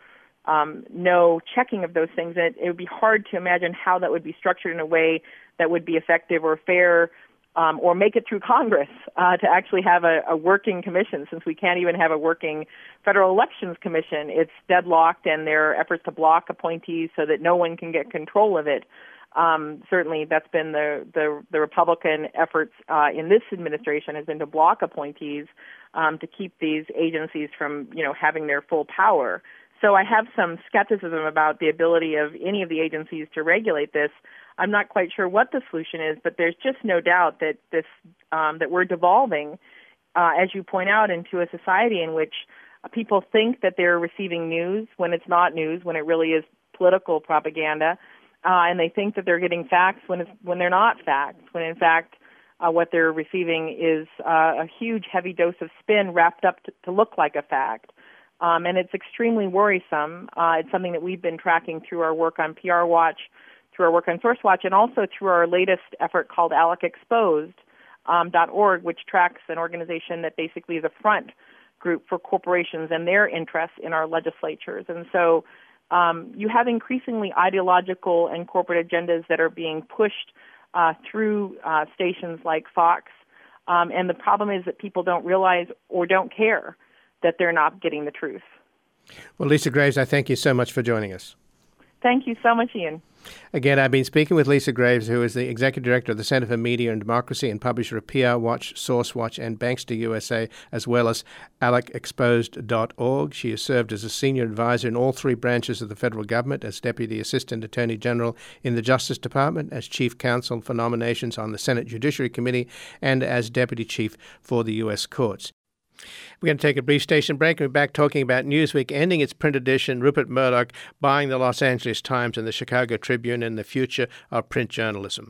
um, no checking of those things. And it, it would be hard to imagine how that would be structured in a way that would be effective or fair, um, or make it through Congress uh, to actually have a, a working commission, since we can't even have a working Federal Elections Commission. It's deadlocked, and there are efforts to block appointees so that no one can get control of it. Um, certainly, that's been the, the, the Republican efforts uh, in this administration, has been to block appointees um, to keep these agencies from, you know, having their full power. So I have some skepticism about the ability of any of the agencies to regulate this. I'm not quite sure what the solution is, but there's just no doubt that this um, that we're devolving, uh, as you point out, into a society in which uh, people think that they're receiving news when it's not news, when it really is political propaganda, uh, and they think that they're getting facts when it's, when they're not facts, when in fact uh, what they're receiving is uh, a huge, heavy dose of spin wrapped up to, to look like a fact. Um, and it's extremely worrisome. Uh, it's something that we've been tracking through our work on P R Watch, through our work on SourceWatch, and also through our latest effort called ALEC Exposed um, .org, which tracks an organization that basically is a front group for corporations and their interests in our legislatures. And so um, you have increasingly ideological and corporate agendas that are being pushed uh, through uh, stations like Fox. Um, and the problem is that people don't realize or don't care that they're not getting the truth. Well, Lisa Graves, I thank you so much for joining us. Thank you so much, Ian. Again, I've been speaking with Lisa Graves, who is the Executive Director of the Center for Media and Democracy and publisher of P R Watch, SourceWatch, and Bankster U S A, as well as alec exposed dot org. She has served as a senior advisor in all three branches of the federal government, as Deputy Assistant Attorney General in the Justice Department, as Chief Counsel for Nominations on the Senate Judiciary Committee, and as Deputy Chief for the U S Courts. We're going to take a brief station break. We're back talking about Newsweek ending its print edition, Rupert Murdoch buying the Los Angeles Times and the Chicago Tribune, and the future of print journalism.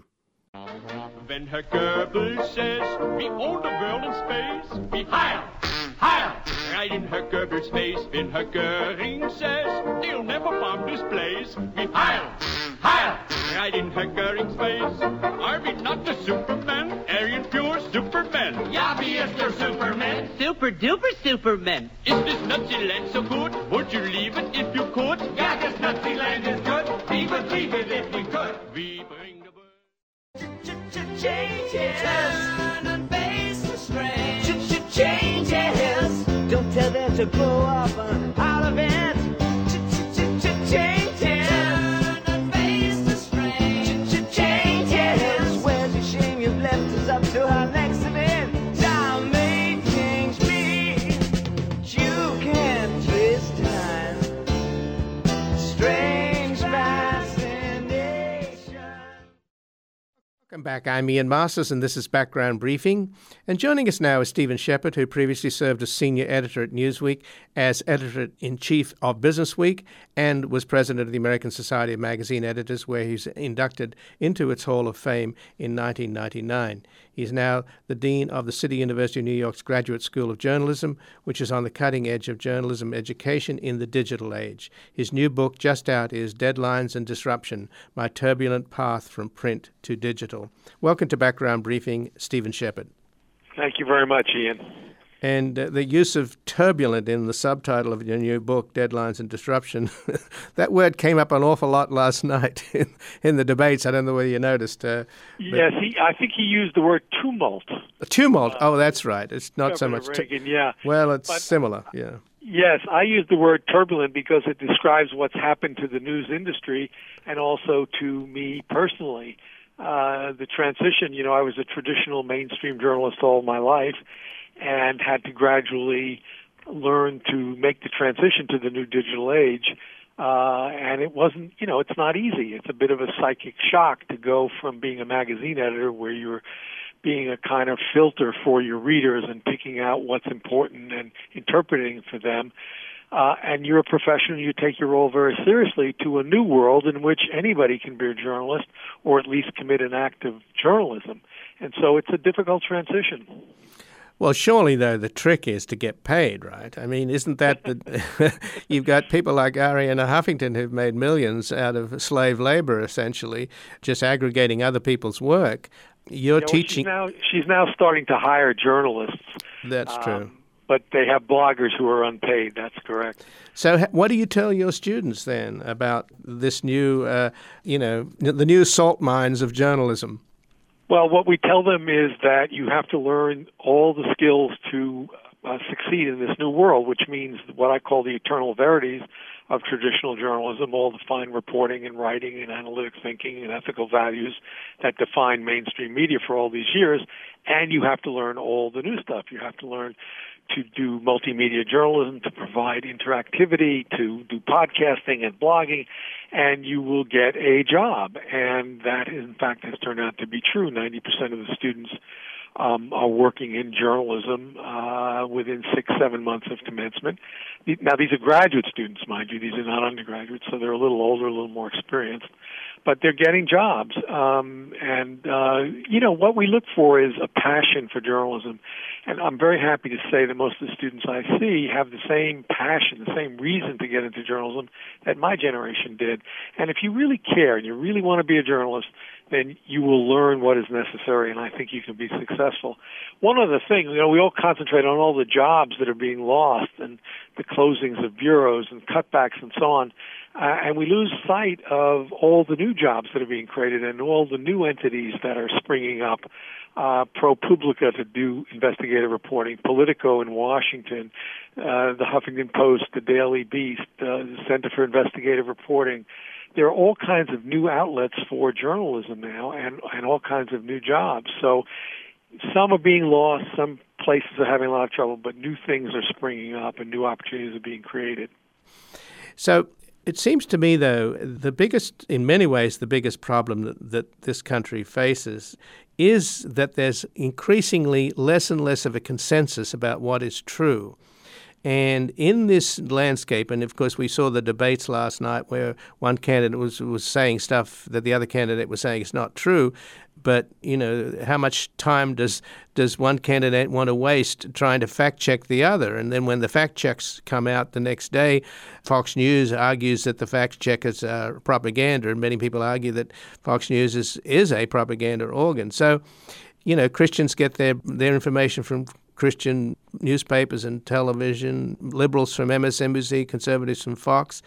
When Herr Goebbels says, we own the world in space, we heil, heil, right in Herr Goebbels' face. When Herr Goering says, they'll never bomb this place, we heil, heil, right in Herr Goering's face. Are we not the Superman, Aryan pure Superman? Ja, wie ist der Superman? Super duper Superman. Is this Nazi land so good? Would you leave it if you could? Ja, this Nazi land is good. We would leave it if we could. We bring the bird. Changes. Turn and face the strange. Changes. Don't tell them to grow up on all events. Changes. Turn and face the strange. Changes. Where's your shame? You've left us up to our next event. Time may change me. You can't twist time. Strange fascination. Welcome back. I'm Ian Masters, and this is Background Briefing. And joining us now is Stephen Shepard, who previously served as senior editor at Newsweek, as editor-in-chief of Business Week, and was president of the American Society of Magazine Editors, where he's inducted into its Hall of Fame in nineteen ninety-nine. He's now the dean of the City University of New York's Graduate School of Journalism, which is on the cutting edge of journalism education in the digital age. His new book, just out, is Deadlines and Disruption, My Turbulent Path from Print to Digital. Welcome to Background Briefing, Stephen Shepard. Thank you very much, Ian. And uh, the use of turbulent in the subtitle of your new book, Deadlines and Disruption, that word came up an awful lot last night in, in the debates. I don't know whether you noticed. Uh, yes, he, I think he used the word tumult. Tumult. Uh, oh, that's right. It's not so much. Reagan, t- yeah. Well, it's but, similar. Yeah. Yes, I use the word turbulent because it describes what's happened to the news industry and also to me personally. Uh, the transition, you know, I was a traditional mainstream journalist all my life and had to gradually learn to make the transition to the new digital age. Uh, and it wasn't, you know, it's not easy. It's a bit of a psychic shock to go from being a magazine editor where you're being a kind of filter for your readers and picking out what's important and interpreting for them. Uh, and you're a professional, you take your role very seriously, to a new world in which anybody can be a journalist or at least commit an act of journalism. And so it's a difficult transition. Well, surely, though, the trick is to get paid, right? I mean, isn't that the... You've got people like Arianna Huffington who've made millions out of slave labor, essentially, just aggregating other people's work. You're you know, teaching... She's now, she's now starting to hire journalists. That's um, true. but they have bloggers who are unpaid. That's correct. So what do you tell your students then about this new, uh, you know, the new salt mines of journalism? Well, what we tell them is that you have to learn all the skills to uh, succeed in this new world, which means what I call the eternal verities of traditional journalism, all the fine reporting and writing and analytic thinking and ethical values that define mainstream media for all these years. And you have to learn all the new stuff. You have to learn to do multimedia journalism, to provide interactivity, to do podcasting and blogging, and you will get a job. And that, in fact, has turned out to be true. ninety percent of the students um, are working in journalism uh, within six, seven months of commencement. Now, these are graduate students, mind you. These are not undergraduates, so they're a little older, a little more experienced. But they're getting jobs. Um, and, uh, you know, what we look for is a passion for journalism. And I'm very happy to say that most of the students I see have the same passion, the same reason to get into journalism that my generation did. And if you really care and you really want to be a journalist, then you will learn what is necessary, and I think you can be successful. One other thing, you know, we all concentrate on all the jobs that are being lost and the closings of bureaus and cutbacks and so on, uh, and we lose sight of all the new jobs that are being created and all the new entities that are springing up. Uh, ProPublica to do investigative reporting, Politico in Washington, uh, the Huffington Post, the Daily Beast, uh, the Center for Investigative Reporting. There are all kinds of new outlets for journalism now and, and all kinds of new jobs. So some are being lost, some places are having a lot of trouble, but new things are springing up and new opportunities are being created. So it seems to me, though, the biggest, in many ways, the biggest problem that, that this country faces is that there's increasingly less and less of a consensus about what is true. And in this landscape, and of course we saw the debates last night where one candidate was, was saying stuff that the other candidate was saying is not true, but, you know, how much time does does one candidate want to waste trying to fact-check the other? And then when the fact-checks come out the next day, Fox News argues that the fact-checkers are propaganda, and many people argue that Fox News is, is a propaganda organ. So, you know, Christians get their, their information from Christian newspapers and television, liberals from M S N B C, conservatives from Fox.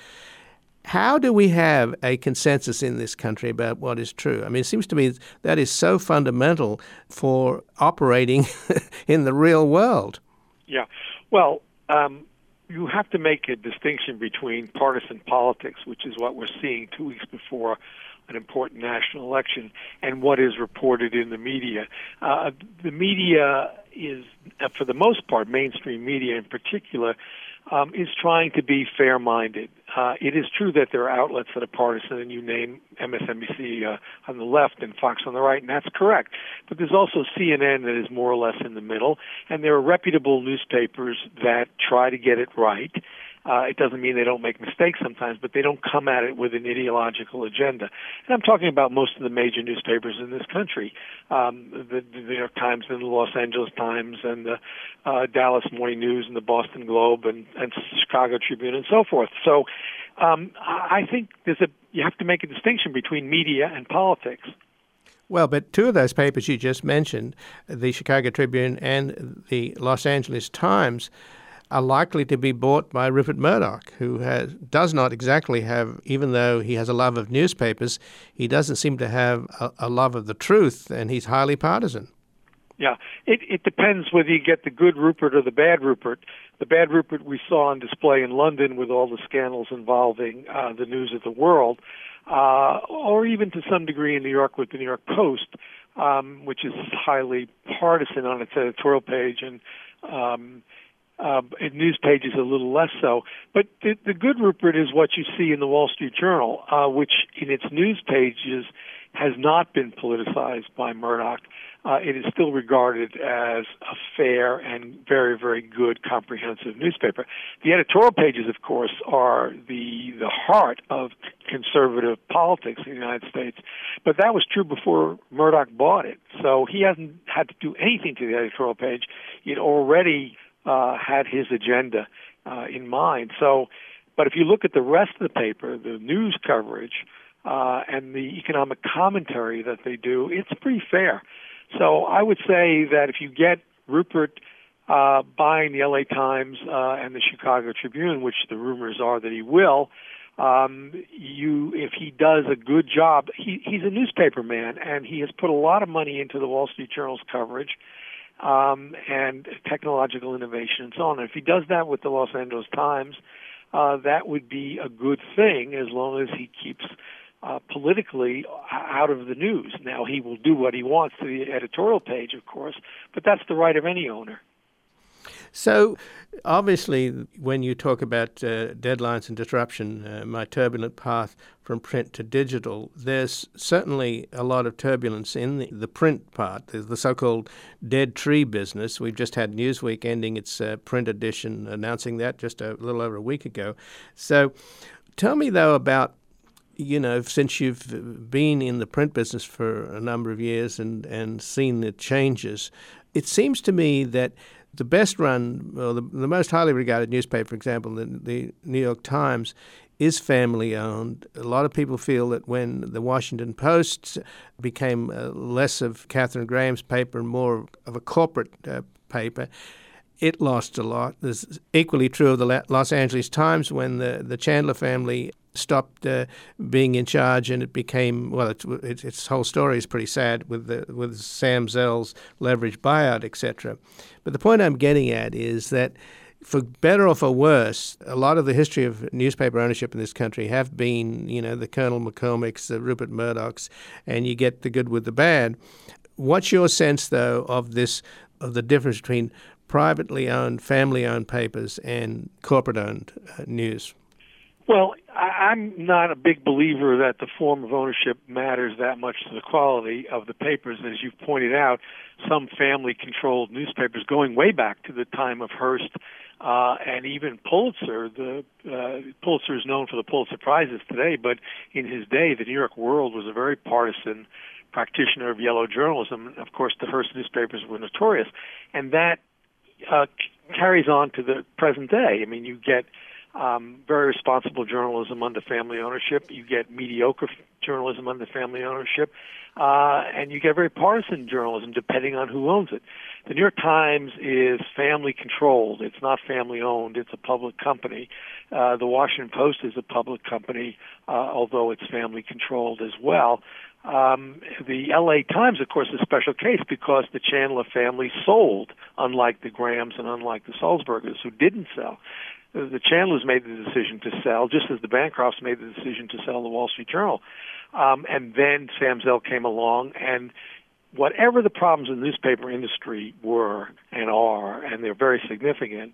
How do we have a consensus in this country about what is true? I mean, it seems to me that is so fundamental for operating in the real world. Yeah. Well, um, you have to make a distinction between partisan politics, which is what we're seeing two weeks before an important national election, and what is reported in the media. Uh, the media is, for the most part, mainstream media in particular, um, is trying to be fair-minded. Uh, it is true that there are outlets that are partisan, and you name M S N B C uh, on the left and Fox on the right, and that's correct. But there's also C N N that is more or less in the middle, and there are reputable newspapers that try to get it right. Uh, it doesn't mean they don't make mistakes sometimes, but they don't come at it with an ideological agenda. And I'm talking about most of the major newspapers in this country, um, the, the New York Times and the Los Angeles Times and the uh, Dallas Morning News and the Boston Globe and, and Chicago Tribune and so forth. So um, I think there's a you have to make a distinction between media and politics. Well, but two of those papers you just mentioned, the Chicago Tribune and the Los Angeles Times, are likely to be bought by Rupert Murdoch, who has, does not exactly have, even though he has a love of newspapers, he doesn't seem to have a, a love of the truth, and he's highly partisan. Yeah, it, it depends whether you get the good Rupert or the bad Rupert. The bad Rupert we saw on display in London with all the scandals involving uh, the news of the world, uh, or even to some degree in New York with the New York Post, um, which is highly partisan on its editorial page, and um, Uh, in news pages a little less so. But the, the good Rupert is what you see in the Wall Street Journal, uh, which in its news pages has not been politicized by Murdoch. Uh, it is still regarded as a fair and very, very good comprehensive newspaper. The editorial pages, of course, are the the heart of conservative politics in the United States. But that was true before Murdoch bought it. So he hasn't had to do anything to the editorial page. It already Uh, had his agenda uh, in mind. So, but if you look at the rest of the paper, the news coverage uh, and the economic commentary that they do, it's pretty fair. So I would say that if you get Rupert uh, buying the L A Times uh, and the Chicago Tribune, which the rumors are that he will, um, you if he does a good job, he, he's a newspaper man, and he has put a lot of money into the Wall Street Journal's coverage um, and technological innovation and so on. And if he does that with the Los Angeles Times, uh, that would be a good thing as long as he keeps Uh, politically out of the news. Now, he will do what he wants to the editorial page, of course, but that's the right of any owner. So, obviously, when you talk about uh, deadlines and disruption, uh, my turbulent path from print to digital, there's certainly a lot of turbulence in the, the print part, the, the so-called dead tree business. We've just had Newsweek ending its uh, print edition, announcing that just a little over a week ago. So, tell me, though, about you know, since you've been in the print business for a number of years and, and seen the changes, it seems to me that the best run, or the, the most highly regarded newspaper, for example, the, the New York Times, is family owned. A lot of people feel that when the Washington Post became uh, less of Katharine Graham's paper and more of a corporate uh, paper, it lost a lot. This is equally true of the Los Angeles Times when the, the Chandler family stopped uh, being in charge, and it became, well, it's, it's, its whole story is pretty sad with the, with Sam Zell's leveraged buyout, et cetera. But the point I'm getting at is that for better or for worse, a lot of the history of newspaper ownership in this country have been, you know, the Colonel McCormicks, the Rupert Murdochs, and you get the good with the bad. What's your sense, though, of this, of the difference between privately owned, family-owned papers and corporate-owned uh, news? Well, I'm not a big believer that the form of ownership matters that much to the quality of the papers. As you've pointed out, some family-controlled newspapers going way back to the time of Hearst uh, and even Pulitzer. The uh, Pulitzer is known for the Pulitzer Prizes today, but in his day, the New York World was a very partisan practitioner of yellow journalism. Of course, the Hearst newspapers were notorious, and that uh, carries on to the present day. I mean, you get Um, very responsible journalism under family ownership. You get mediocre journalism under family ownership, uh, and you get very partisan journalism depending on who owns it. The New York Times is family controlled. It's not family owned. It's a public company. Uh, the Washington Post is a public company, uh, although it's family controlled as well. Um, the L A Times, of course, is a special case because the Chandler family sold, unlike the Grahams and unlike the Sulzbergers, who didn't sell. The Chandlers made the decision to sell, just as the Bancrofts made the decision to sell the Wall Street Journal. Um, and then Sam Zell came along, and whatever the problems in the newspaper industry were and are, and they're very significant,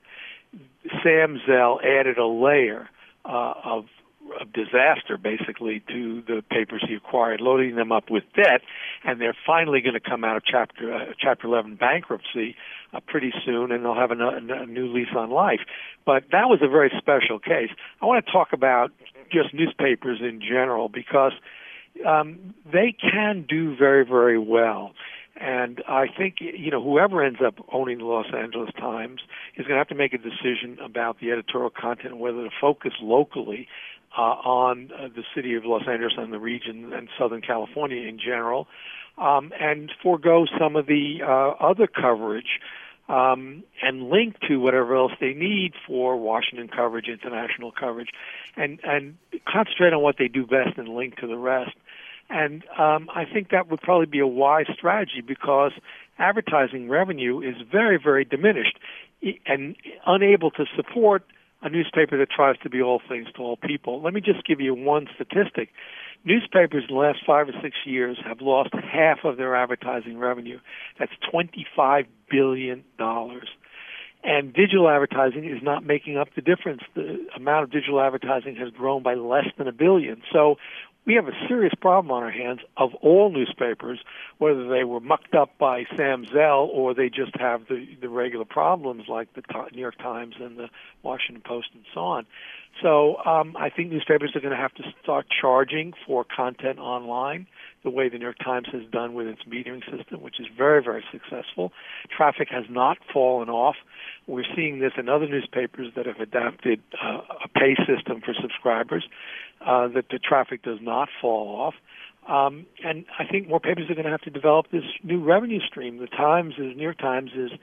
Sam Zell added a layer uh, of, of disaster, basically, to the papers he acquired, loading them up with debt, and they're finally going to come out of Chapter uh, Chapter eleven bankruptcy Uh, pretty soon, and they'll have a, a, a new lease on life. But that was a very special case. I want to talk about just newspapers in general because um, they can do very, very well. And I think, you know, whoever ends up owning the Los Angeles Times is going to have to make a decision about the editorial content and whether to focus locally uh, on uh, the city of Los Angeles and the region and Southern California in general, um, and forego some of the uh, other coverage um, and link to whatever else they need for Washington coverage, international coverage, and, and concentrate on what they do best and link to the rest. And um, I think that would probably be a wise strategy because advertising revenue is very, very diminished and unable to support a newspaper that tries to be all things to all people. Let me just give you one statistic. Newspapers in the last five or six years have lost half of their advertising revenue. That's twenty-five billion dollars. And digital advertising is not making up the difference. The amount of digital advertising has grown by less than a billion. So we have a serious problem on our hands of all newspapers, whether they were mucked up by Sam Zell or they just have the, the regular problems like the New York Times and the Washington Post and so on. So um, I think newspapers are going to have to start charging for content online the way the New York Times has done with its metering system, which is very, very successful. Traffic has not fallen off. We're seeing this in other newspapers that have adapted uh, a pay system for subscribers, uh, that the traffic does not fall off. Um, and I think more papers are going to have to develop this new revenue stream. The Times, the New York Times, is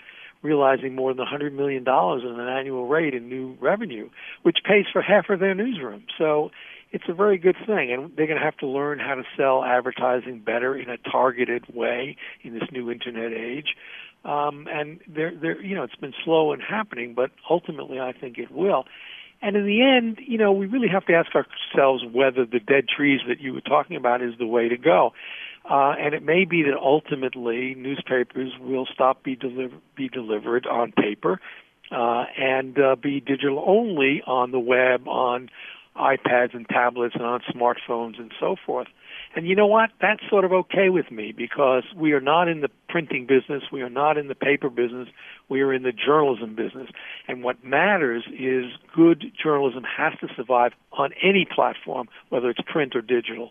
realizing more than one hundred million dollars in an annual rate in new revenue, which pays for half of their newsroom. So it's a very good thing, and they're going to have to learn how to sell advertising better in a targeted way in this new internet age. Um, and they're, they're, you know, it's been slow in happening, but ultimately I think it will. And in the end, you know, we really have to ask ourselves whether the dead trees that you were talking about is the way to go. Uh, and it may be that ultimately newspapers will stop be deliver, be delivered on paper uh, and uh, be digital only on the web, on iPads and tablets and on smartphones and so forth. And you know what? That's sort of okay with me because we are not in the printing business. We are not in the paper business. We are in the journalism business. And what matters is good journalism has to survive on any platform, whether it's print or digital.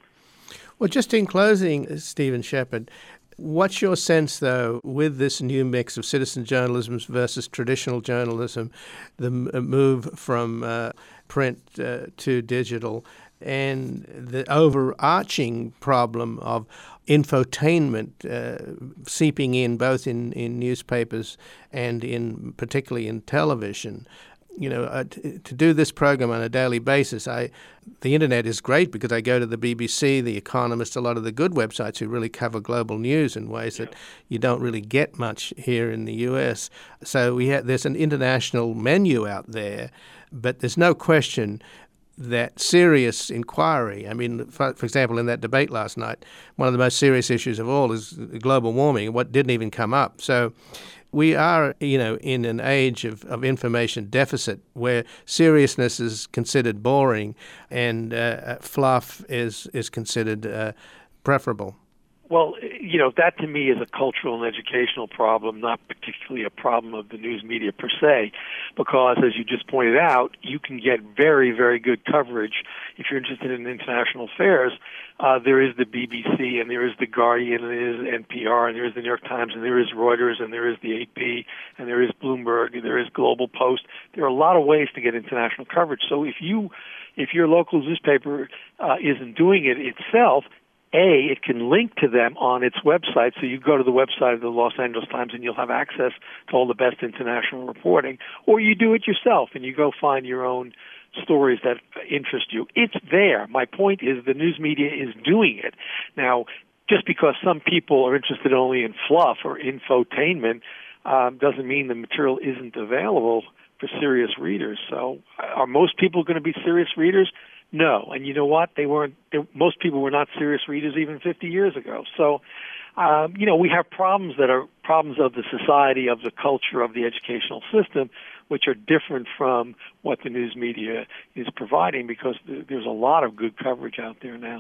Well, just in closing, Stephen Shepard, what's your sense, though, with this new mix of citizen journalism versus traditional journalism, the move from uh, print uh, to digital, and the overarching problem of infotainment uh, seeping in both in, in newspapers and in particularly in television? You know, uh, t- to do this program on a daily basis, I the internet is great because I go to the B B C, The Economist, a lot of the good websites who really cover global news in ways that you don't really get much here in the U S. So we have there's an international menu out there, but there's no question that serious inquiry. I mean, for, for example, in that debate last night, one of the most serious issues of all is global warming, what didn't even come up. So we are, you know, in an age of, of information deficit where seriousness is considered boring and uh, fluff is, is considered uh, preferable. Well, you know, that to me is a cultural and educational problem, not particularly a problem of the news media per se, because as you just pointed out, you can get very, very good coverage if you're interested in international affairs. Uh, there is the B B C, and there is the Guardian, and there is N P R, and there is the New York Times, and there is Reuters, and there is the A P, and there is Bloomberg, and there is Global Post. There are a lot of ways to get international coverage. So if you, if your local newspaper uh, isn't doing it itself, A, it can link to them on its website, so you go to the website of the Los Angeles Times and you'll have access to all the best international reporting, or you do it yourself and you go find your own stories that interest you. It's there. My point is the news media is doing it. Now, just because some people are interested only in fluff or infotainment um, doesn't mean the material isn't available for serious readers. So are most people going to be serious readers? No, and you know what? They weren't. They, most people were not serious readers even fifty years ago. So, um, you know, we have problems that are problems of the society, of the culture, of the educational system, which are different from what the news media is providing because th- there's a lot of good coverage out there now.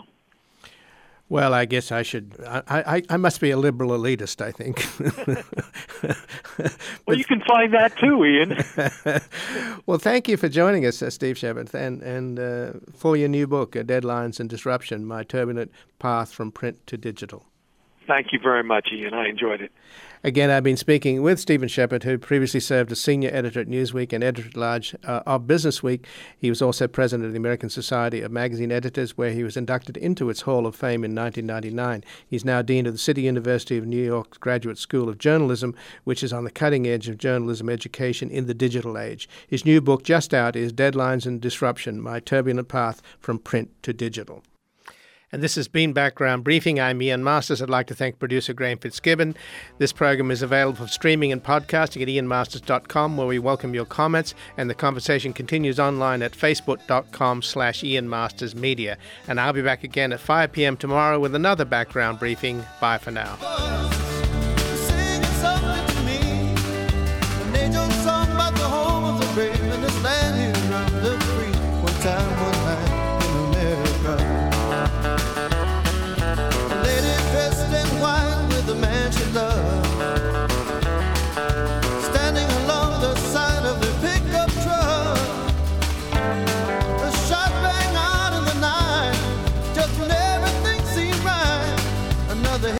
Well, I guess I should. I, I, I must be a liberal elitist, I think. Well, you can find that too, Ian. Well, thank you for joining us, uh, Steve Shepard, and and uh, for your new book, uh, Deadlines and Disruption: My Turbulent Path from Print to Digital. Thank you very much, Ian. I enjoyed it. Again, I've been speaking with Stephen Shepard, who previously served as senior editor at Newsweek and editor-at-large uh, of Businessweek. He was also president of the American Society of Magazine Editors, where he was inducted into its Hall of Fame in nineteen ninety-nine. He's now dean of the City University of New York's Graduate School of Journalism, which is on the cutting edge of journalism education in the digital age. His new book, just out, is Deadlines and Disruption: My Turbulent Path from Print to Digital. And this has been Background Briefing. I'm Ian Masters. I'd like to thank producer Graham Fitzgibbon. This program is available for streaming and podcasting at ian masters dot com, where we welcome your comments, and the conversation continues online at facebook.com slash Ian Masters Media. And I'll be back again at five p.m. tomorrow with another Background Briefing. Bye for now.